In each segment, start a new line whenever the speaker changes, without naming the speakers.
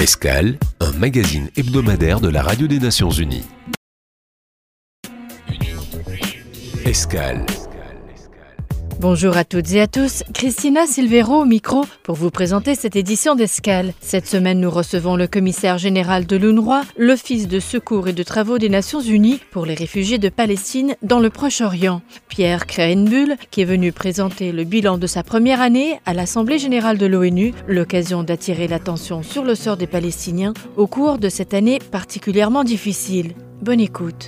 Escale, un magazine hebdomadaire de la Radio des Nations Unies. Escale.
Bonjour à toutes et à tous, Christina Silvero au micro pour vous présenter cette édition d'Escale. Cette semaine, nous recevons le commissaire général de l'UNRWA, l'Office de secours et de travaux des Nations Unies pour les réfugiés de Palestine dans le Proche-Orient. Pierre Krahenbuhl, qui est venu présenter le bilan de sa première année à l'Assemblée générale de l'ONU, l'occasion d'attirer l'attention sur le sort des Palestiniens au cours de cette année particulièrement difficile. Bonne écoute.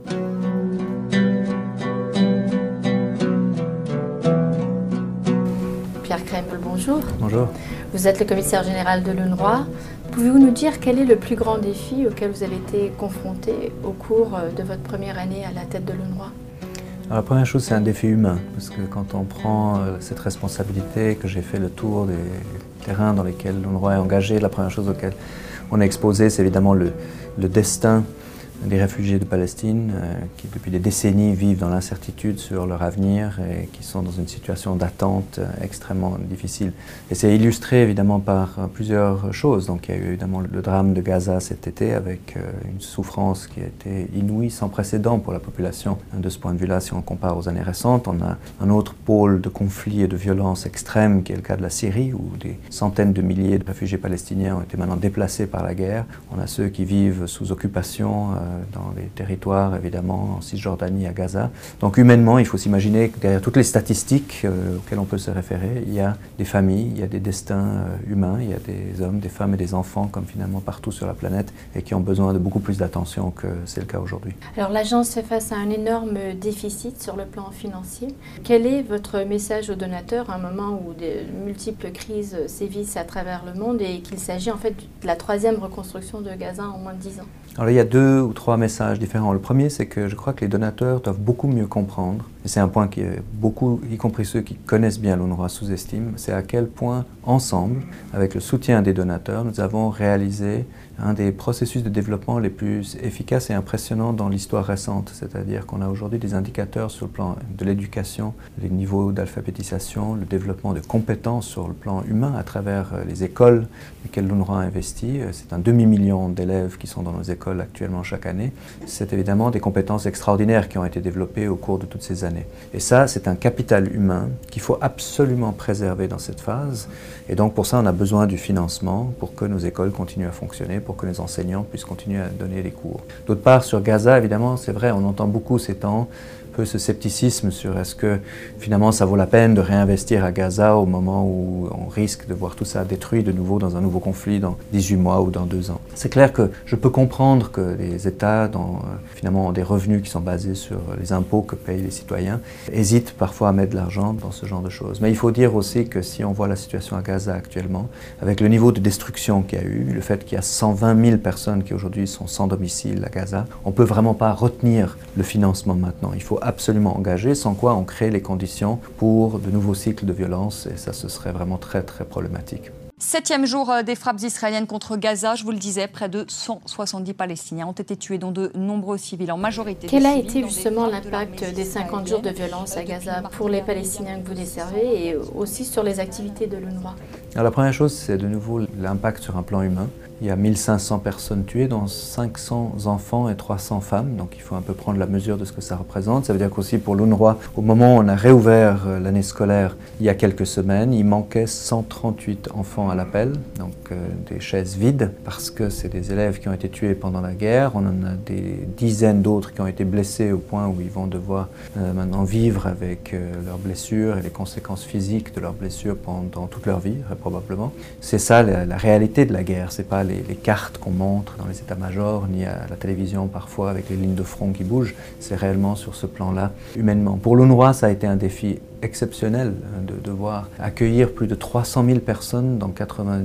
Pierre Krahenbuhl, bonjour.
Bonjour.
Vous êtes le commissaire général de l'UNRWA. Pouvez-vous nous dire quel est le plus grand défi auquel vous avez été confronté au cours de votre première année à la tête de l'UNRWA?
Alors, la première chose, c'est un défi humain, parce que quand on prend cette responsabilité, que j'ai fait le tour des terrains dans lesquels l'UNRWA est engagé, la première chose auquel on est exposé, c'est évidemment le destin des réfugiés de Palestine qui depuis des décennies vivent dans l'incertitude sur leur avenir et qui sont dans une situation d'attente extrêmement difficile. Et c'est illustré évidemment par plusieurs choses. Donc il y a eu évidemment le drame de Gaza cet été avec une souffrance qui a été inouïe, sans précédent pour la population. De ce point de vue-là, si on compare aux années récentes, on a un autre pôle de conflit et de violence extrême qui est le cas de la Syrie où des centaines de milliers de réfugiés palestiniens ont été maintenant déplacés par la guerre. On a ceux qui vivent sous occupation dans les territoires, évidemment, en Cisjordanie, à Gaza. Donc humainement, il faut s'imaginer que derrière toutes les statistiques auxquelles on peut se référer, il y a des familles, il y a des destins humains, il y a des hommes, des femmes et des enfants, comme finalement partout sur la planète, et qui ont besoin de beaucoup plus d'attention que c'est le cas aujourd'hui.
Alors l'agence fait face à un énorme déficit sur le plan financier. Quel est votre message aux donateurs à un moment où de multiples crises sévissent à travers le monde et qu'il s'agit en fait de la troisième reconstruction de Gaza en moins de 10 ans?
Alors il y a 2 ou 3 messages différents. Le premier, c'est que je crois que les donateurs doivent beaucoup mieux comprendre, et c'est un point qui beaucoup, y compris ceux qui connaissent bien l'UNRWA, sous-estiment, c'est à quel point, ensemble, avec le soutien des donateurs, nous avons réalisé un des processus de développement les plus efficaces et impressionnants dans l'histoire récente. C'est-à-dire qu'on a aujourd'hui des indicateurs sur le plan de l'éducation, les niveaux d'alphabétisation, le développement de compétences sur le plan humain à travers les écoles dans lesquelles l'UNRWA a investi. C'est un demi-million d'élèves qui sont dans nos écoles actuellement chaque année. C'est évidemment des compétences extraordinaires qui ont été développées au cours de toutes ces années. Et ça, c'est un capital humain qu'il faut absolument préserver dans cette phase. Et donc pour ça, on a besoin du financement pour que nos écoles continuent à fonctionner, pour que les enseignants puissent continuer à donner les cours. D'autre part, sur Gaza, évidemment, c'est vrai, on entend beaucoup ces temps peu ce scepticisme sur est-ce que finalement ça vaut la peine de réinvestir à Gaza au moment où on risque de voir tout ça détruit de nouveau dans un nouveau conflit dans 18 mois ou dans 2 ans. C'est clair que je peux comprendre que les États, finalement, ont des revenus qui sont basés sur les impôts que payent les citoyens, hésitent parfois à mettre de l'argent dans ce genre de choses. Mais il faut dire aussi que si on voit la situation à Gaza actuellement, avec le niveau de destruction qu'il y a eu, le fait qu'il y a 120 000 personnes qui aujourd'hui sont sans domicile à Gaza, on ne peut vraiment pas retenir le financement maintenant. Il faut absolument engagé, sans quoi on crée les conditions pour de nouveaux cycles de violence et ça, ce serait vraiment très très problématique.
7e jour des frappes israéliennes contre Gaza, je vous le disais, près de 170 Palestiniens ont été tués, dont de nombreux civils, en majorité.
Quel a été justement l'impact des 50 jours de violence à Gaza pour les Palestiniens que vous desservez et aussi sur les activités de l'UNRWA?
Alors la première chose, c'est de nouveau l'impact sur un plan humain. Il y a 1500 personnes tuées, dont 500 enfants et 300 femmes, donc il faut un peu prendre la mesure de ce que ça représente. Ça veut dire qu'aussi pour l'UNRWA, au moment où on a réouvert l'année scolaire il y a quelques semaines, il manquait 138 enfants à l'appel, donc des chaises vides, parce que c'est des élèves qui ont été tués pendant la guerre. On en a des dizaines d'autres qui ont été blessés au point où ils vont devoir maintenant vivre avec leurs blessures et les conséquences physiques de leurs blessures pendant toute leur vie, probablement. C'est ça la réalité de la guerre, c'est pas les cartes qu'on montre dans les états-majors, ni à la télévision parfois avec les lignes de front qui bougent, c'est réellement sur ce plan-là, humainement. Pour l'UNRWA, ça a été un défi exceptionnel de devoir accueillir plus de 300 000 personnes dans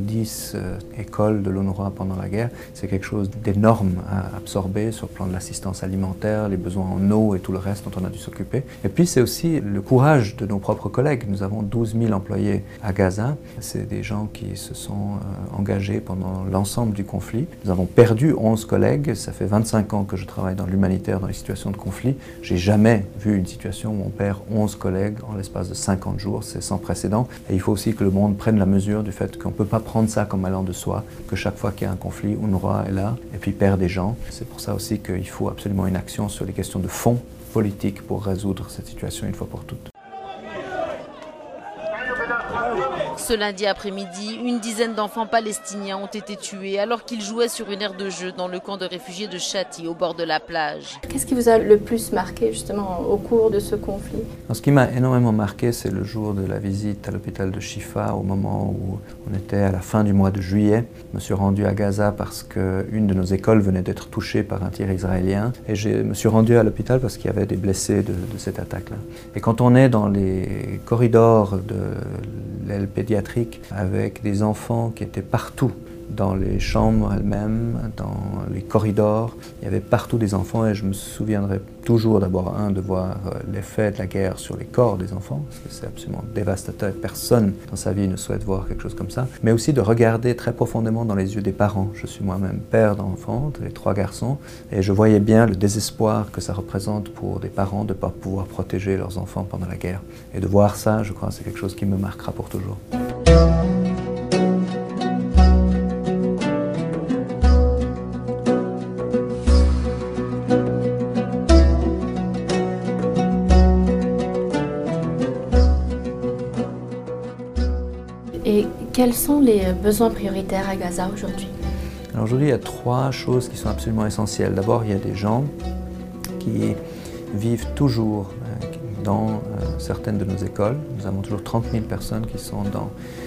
90 écoles de l'UNRWA pendant la guerre. C'est quelque chose d'énorme à absorber sur le plan de l'assistance alimentaire, les besoins en eau et tout le reste dont on a dû s'occuper. Et puis c'est aussi le courage de nos propres collègues. Nous avons 12 000 employés à Gaza. C'est des gens qui se sont engagés pendant l'ensemble du conflit. Nous avons perdu 11 collègues. Ça fait 25 ans que je travaille dans l'humanitaire, dans les situations de conflit. J'ai jamais vu une situation où on perd 11 collègues en l'espace l'espace de 50 jours, c'est sans précédent. Et il faut aussi que le monde prenne la mesure du fait qu'on ne peut pas prendre ça comme allant de soi, que chaque fois qu'il y a un conflit, UNRWA est là et puis perd des gens. C'est pour ça aussi qu'il faut absolument une action sur les questions de fond politique pour résoudre cette situation une fois pour toutes.
Ce lundi après-midi, une dizaine d'enfants palestiniens ont été tués alors qu'ils jouaient sur une aire de jeu dans le camp de réfugiés de Chati, au bord de la plage.
Qu'est-ce qui vous a le plus marqué justement au cours de ce conflit?
Alors, ce qui m'a énormément marqué, c'est le jour de la visite à l'hôpital de Shifa, au moment où on était à la fin du mois de juillet. Je me suis rendu à Gaza parce qu'une de nos écoles venait d'être touchée par un tir israélien. Et je me suis rendu à l'hôpital parce qu'il y avait des blessés de cette attaque-là. Et quand on est dans les corridors de l'aile pédiatrique avec des enfants qui étaient partout, dans les chambres elles-mêmes, dans les corridors, il y avait partout des enfants et je me souviendrai toujours d'abord de voir l'effet de la guerre sur les corps des enfants, parce que c'est absolument dévastateur, personne dans sa vie ne souhaite voir quelque chose comme ça, mais aussi de regarder très profondément dans les yeux des parents. Je suis moi-même père d'enfants, les 3 garçons, et je voyais bien le désespoir que ça représente pour des parents de ne pas pouvoir protéger leurs enfants pendant la guerre. Et de voir ça, je crois, c'est quelque chose qui me marquera pour toujours.
Et quels sont les besoins prioritaires à Gaza aujourd'hui?
Alors aujourd'hui, il y a 3 choses qui sont absolument essentielles. D'abord, il y a des gens qui vivent toujours dans certaines de nos écoles. Nous avons toujours 30 000 personnes qui sont dans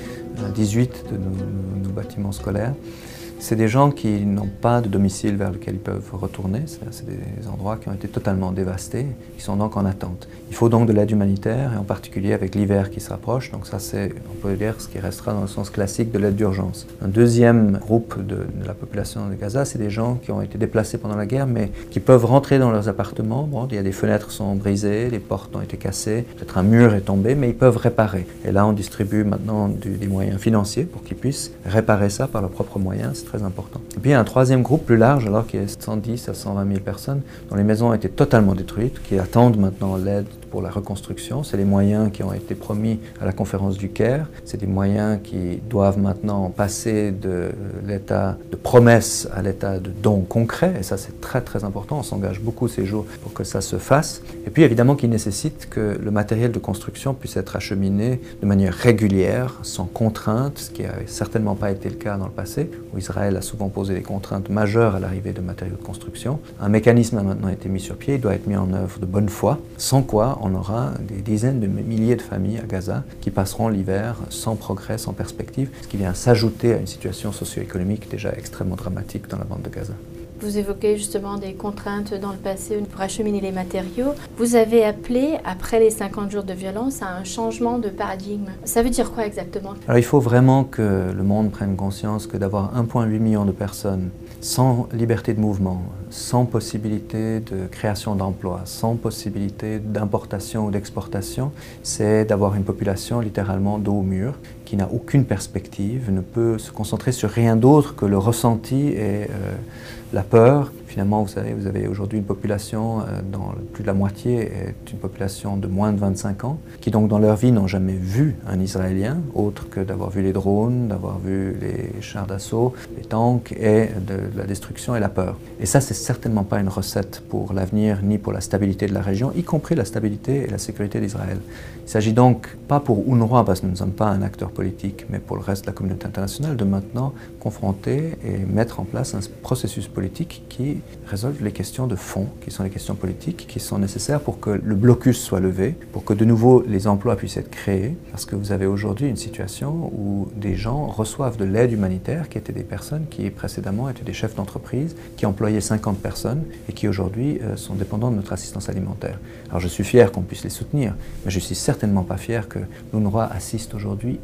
18 de nos bâtiments scolaires. C'est des gens qui n'ont pas de domicile vers lequel ils peuvent retourner. C'est des endroits qui ont été totalement dévastés, qui sont donc en attente. Il faut donc de l'aide humanitaire, et en particulier avec l'hiver qui se rapproche. Donc ça, c'est, on peut dire, ce qui restera dans le sens classique de l'aide d'urgence. Un deuxième groupe de la population de Gaza, c'est des gens qui ont été déplacés pendant la guerre, mais qui peuvent rentrer dans leurs appartements. Bon, il y a des fenêtres qui sont brisées, les portes ont été cassées, peut-être un mur est tombé, mais ils peuvent réparer. Et là, on distribue maintenant des moyens financiers pour qu'ils puissent réparer ça par leurs propres moyens. C'est très important. Et puis il y a un troisième groupe plus large, alors qu'il y a 110 à 120 000 personnes dont les maisons ont été totalement détruites, qui attendent maintenant l'aide pour la reconstruction. C'est les moyens qui ont été promis à la conférence du Caire. C'est des moyens qui doivent maintenant passer de l'état de promesse à l'état de don concret. Et ça, c'est très très important. On s'engage beaucoup ces jours pour que ça se fasse. Et puis évidemment qui nécessite que le matériel de construction puisse être acheminé de manière régulière, sans contrainte, ce qui n'avait certainement pas été le cas dans le passé, où Israël a souvent posé des contraintes majeures à l'arrivée de matériaux de construction. Un mécanisme a maintenant été mis sur pied, il doit être mis en œuvre de bonne foi, sans quoi on aura des dizaines de milliers de familles à Gaza qui passeront l'hiver sans progrès, sans perspective, ce qui vient s'ajouter à une situation socio-économique déjà extrêmement dramatique dans la bande de Gaza.
Vous évoquez justement des contraintes dans le passé pour acheminer les matériaux. Vous avez appelé, après les 50 jours de violence, à un changement de paradigme. Ça veut dire quoi exactement?
Alors il faut vraiment que le monde prenne conscience que d'avoir 1,8 million de personnes sans liberté de mouvement, sans possibilité de création d'emplois, sans possibilité d'importation ou d'exportation, c'est d'avoir une population littéralement dos au mur, qui n'a aucune perspective, ne peut se concentrer sur rien d'autre que le ressenti et la peur. Finalement, vous savez, vous avez aujourd'hui une population dont plus de la moitié est une population de moins de 25 ans, qui donc dans leur vie n'ont jamais vu un Israélien, autre que d'avoir vu les drones, d'avoir vu les chars d'assaut, les tanks et de la destruction et la peur. Et ça, c'est certainement pas une recette pour l'avenir ni pour la stabilité de la région, y compris la stabilité et la sécurité d'Israël. Il s'agit donc pas pour UNRWA, parce que nous ne sommes pas un acteur politique, mais pour le reste de la communauté internationale, de maintenant confronter et mettre en place un processus politique qui résolve les questions de fond, qui sont les questions politiques, qui sont nécessaires pour que le blocus soit levé, pour que de nouveau les emplois puissent être créés, parce que vous avez aujourd'hui une situation où des gens reçoivent de l'aide humanitaire, qui étaient des personnes qui précédemment étaient des chefs d'entreprise, qui employaient 50 personnes et qui aujourd'hui sont dépendants de notre assistance alimentaire. Alors je suis fier qu'on puisse les soutenir, mais je ne suis certainement pas fier que l'UNRWA assiste aujourd'hui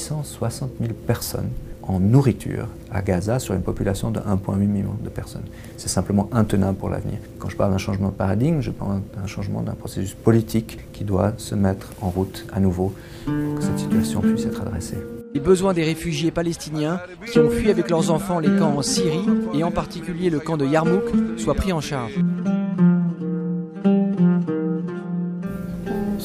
860 000 personnes en nourriture à Gaza sur une population de 1,8 million de personnes. C'est simplement intenable pour l'avenir. Quand je parle d'un changement de paradigme, je parle d'un changement d'un processus politique qui doit se mettre en route à nouveau pour que cette situation puisse être adressée.
Les besoins des réfugiés palestiniens qui ont fui avec leurs enfants les camps en Syrie et en particulier le camp de Yarmouk soient pris en charge.
On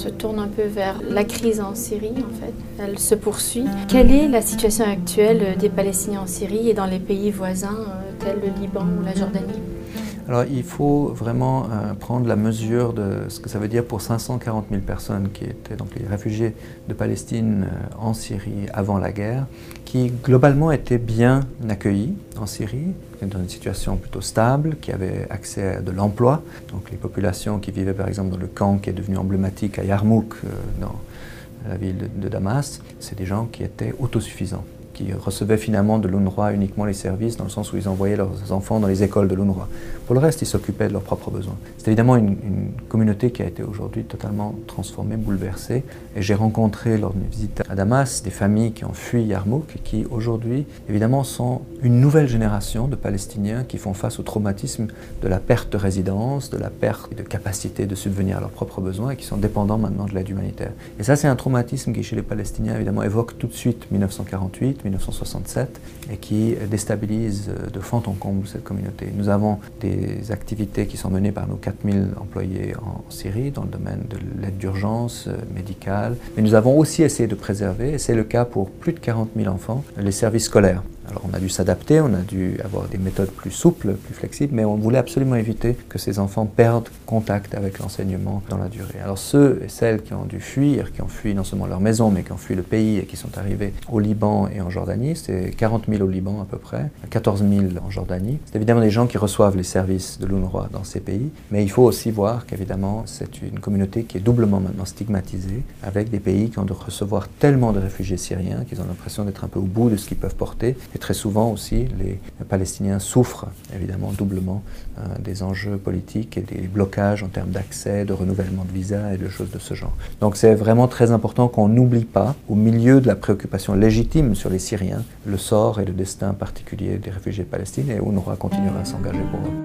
se tourne un peu vers la crise en Syrie, en fait. Elle se poursuit. Quelle est la situation actuelle des Palestiniens en Syrie et dans les pays voisins, tels le Liban ou la Jordanie?
Alors il faut vraiment prendre la mesure de ce que ça veut dire pour 540 000 personnes qui étaient donc les réfugiés de Palestine en Syrie avant la guerre, qui globalement étaient bien accueillis en Syrie, dans une situation plutôt stable, qui avaient accès à de l'emploi. Donc les populations qui vivaient par exemple dans le camp qui est devenu emblématique à Yarmouk, dans la ville de Damas, c'est des gens qui étaient autosuffisants, qui recevaient finalement de l'UNRWA uniquement les services, dans le sens où ils envoyaient leurs enfants dans les écoles de l'UNRWA. Pour le reste, ils s'occupaient de leurs propres besoins. C'est évidemment une communauté qui a été aujourd'hui totalement transformée, bouleversée. Et j'ai rencontré lors de mes visites à Damas des familles qui ont fui Yarmouk et qui aujourd'hui, évidemment, sont une nouvelle génération de Palestiniens qui font face au traumatisme de la perte de résidence, de la perte de capacité de subvenir à leurs propres besoins et qui sont dépendants maintenant de l'aide humanitaire. Et ça, c'est un traumatisme qui, chez les Palestiniens, évidemment, évoque tout de suite 1948, 1967 et qui déstabilise de fond en comble cette communauté. Nous avons des activités qui sont menées par nos 4000 employés en Syrie dans le domaine de l'aide d'urgence médicale, mais nous avons aussi essayé de préserver, et c'est le cas pour plus de 40 000 enfants, les services scolaires. Alors on a dû s'adapter, on a dû avoir des méthodes plus souples, plus flexibles, mais on voulait absolument éviter que ces enfants perdent contact avec l'enseignement dans la durée. Alors ceux et celles qui ont dû fuir, qui ont fui non seulement leur maison, mais qui ont fui le pays et qui sont arrivés au Liban et en Jordanie, c'est 40 000 au Liban à peu près, 14 000 en Jordanie. C'est évidemment des gens qui reçoivent les services de l'UNRWA dans ces pays, mais il faut aussi voir qu'évidemment c'est une communauté qui est doublement maintenant stigmatisée, avec des pays qui ont dû recevoir tellement de réfugiés syriens qu'ils ont l'impression d'être un peu au bout de ce qu'ils peuvent porter. Et très souvent aussi, les Palestiniens souffrent évidemment doublement des enjeux politiques et des blocages en termes d'accès, de renouvellement de visa et de choses de ce genre. Donc c'est vraiment très important qu'on n'oublie pas, au milieu de la préoccupation légitime sur les Syriens, le sort et le destin particulier des réfugiés de Palestine, et UNRWA continuera à s'engager pour eux.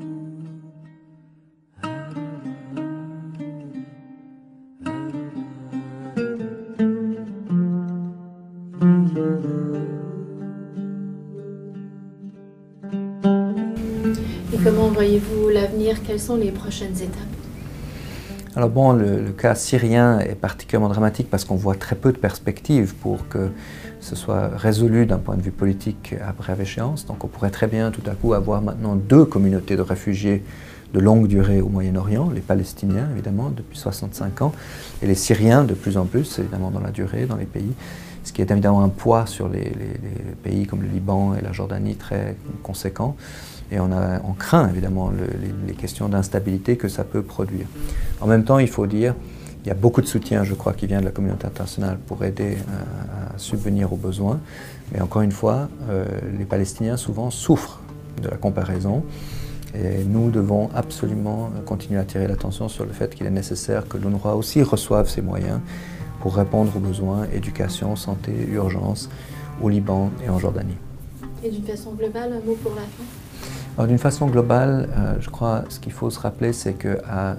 Comment voyez-vous l'avenir? Quelles sont les prochaines étapes?
Alors bon, le cas syrien est particulièrement dramatique parce qu'on voit très peu de perspectives pour que ce soit résolu d'un point de vue politique à brève échéance. Donc on pourrait très bien tout à coup avoir maintenant deux communautés de réfugiés de longue durée au Moyen-Orient, les Palestiniens évidemment depuis 65 ans et les Syriens de plus en plus évidemment dans la durée, dans les pays. Ce qui est évidemment un poids sur les pays comme le Liban et la Jordanie très conséquent. Et on craint évidemment les questions d'instabilité que ça peut produire. En même temps, il faut dire, il y a beaucoup de soutien, je crois, qui vient de la communauté internationale pour aider à subvenir aux besoins. Mais encore une fois, les Palestiniens souvent souffrent de la comparaison. Et nous devons absolument continuer à attirer l'attention sur le fait qu'il est nécessaire que l'UNRWA aussi reçoive ces moyens pour répondre aux besoins éducation, santé, urgence au Liban et en Jordanie.
Et d'une façon globale, un mot pour la fin?
Alors d'une façon globale, je crois ce qu'il faut se rappeler, c'est qu'à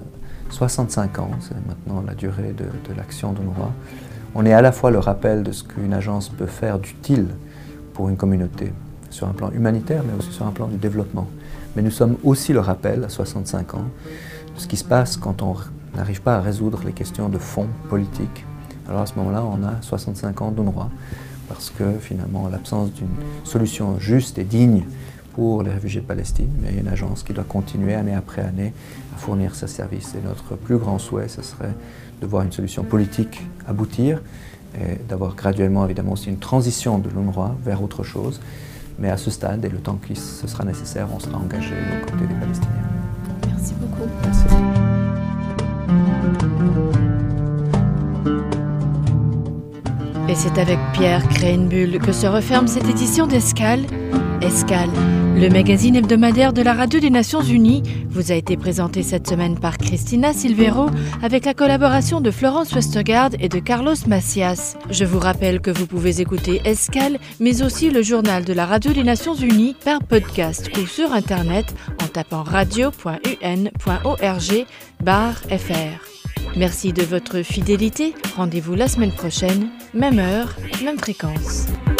65 ans, c'est maintenant la durée de l'action d'UNRWA, on est à la fois le rappel de ce qu'une agence peut faire d'utile pour une communauté, sur un plan humanitaire, mais aussi sur un plan du développement. Mais nous sommes aussi le rappel, à 65 ans, de ce qui se passe quand on n'arrive pas à résoudre les questions de fond politique. Alors à ce moment-là, on a 65 ans d'UNRWA, parce que finalement, l'absence d'une solution juste et digne pour les réfugiés de Palestine, mais il y a une agence qui doit continuer année après année à fournir ses services. Et notre plus grand souhait, ce serait de voir une solution politique aboutir et d'avoir graduellement évidemment aussi une transition de l'UNRWA vers autre chose. Mais à ce stade, et le temps qui ce sera nécessaire, on sera engagé aux côtés des Palestiniens.
Merci beaucoup.
Merci.
Et c'est avec Pierre Créhenbuhl que se referme cette édition d'Escale. Escale, le magazine hebdomadaire de la Radio des Nations Unies, vous a été présenté cette semaine par Cristina Silvero avec la collaboration de Florence Westergaard et de Carlos Macias. Je vous rappelle que vous pouvez écouter Escale, mais aussi le journal de la Radio des Nations Unies par podcast ou sur Internet en tapant radio.un.org/fr. Merci de votre fidélité. Rendez-vous la semaine prochaine, même heure, même fréquence.